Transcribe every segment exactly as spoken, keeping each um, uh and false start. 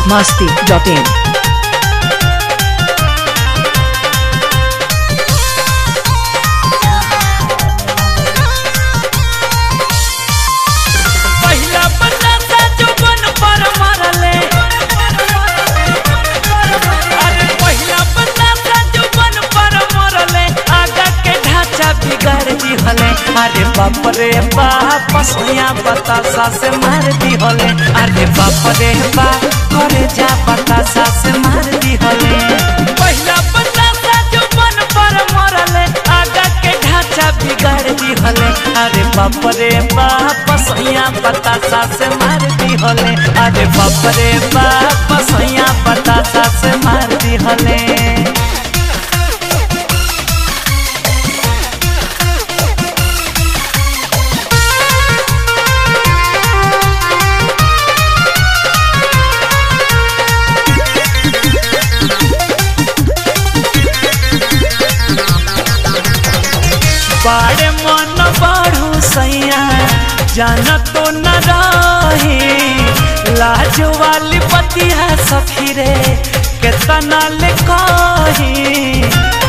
masti dot in. अरे बाप रे बाप सोया बतासा से मार दी होले। अरे बाप रे बाप करे जा बतासा से मार दी होले। पहिला बतासा जो मन पर मरले आगा के ढांचा बिगाड़ दी होले। अरे बाप रे बाप सोया बतासा से मार दी होले। अरे बाप रे बाप सोया बतासा से मार दी होले। बाड़े मन बाढ़ू सैया जान तो न रही लाज वाली पतिया सखी रे केतना ले कही।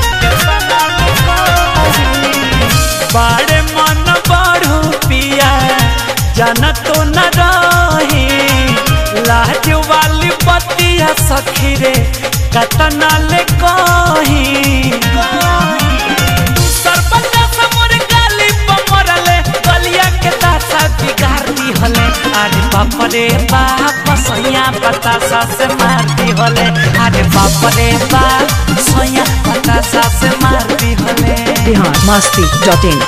बाड़े मन बाढ़ू पिया जान तो न रही लाज वाली पतिया सखी रे केतना ले कही। अरे बाप रे बाप सोया बतासा से मार दी होले। अरे बाप रे बाप सोया बतासा से मार दी होले। Bihar masti dot in.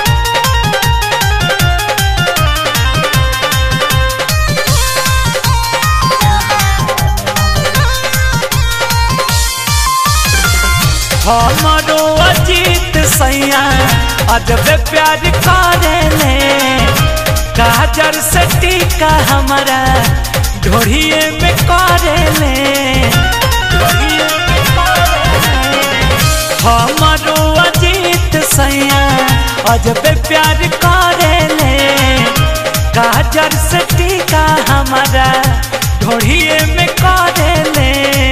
हमारो अजीत सैया अजबे प्यार करेले। काजर से टीका हमारा ढोड़िए में करेले। हमारो अजीत सैया अजबे प्यार करेले। काजर से टीका हमारा ढोड़िए में करेले।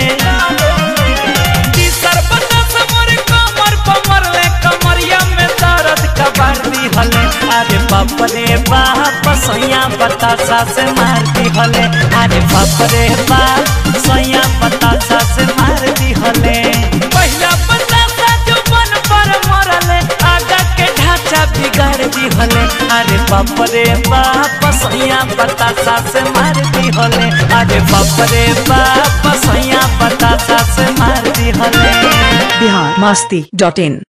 अरे बाप रे बाप सोया बतासा से मार दी होले। अरे बाप रे बाप सोया बतासा से मार दी होले। पहिला बतासा जो मन पर मरले आगा के ढांचा बिगाड़ दी होले। अरे बाप रे बाप सोया बतासा से मार दी होले। अरे बाप रे बाप सोया बतासा से मार दी होले। Bihar masti dot in.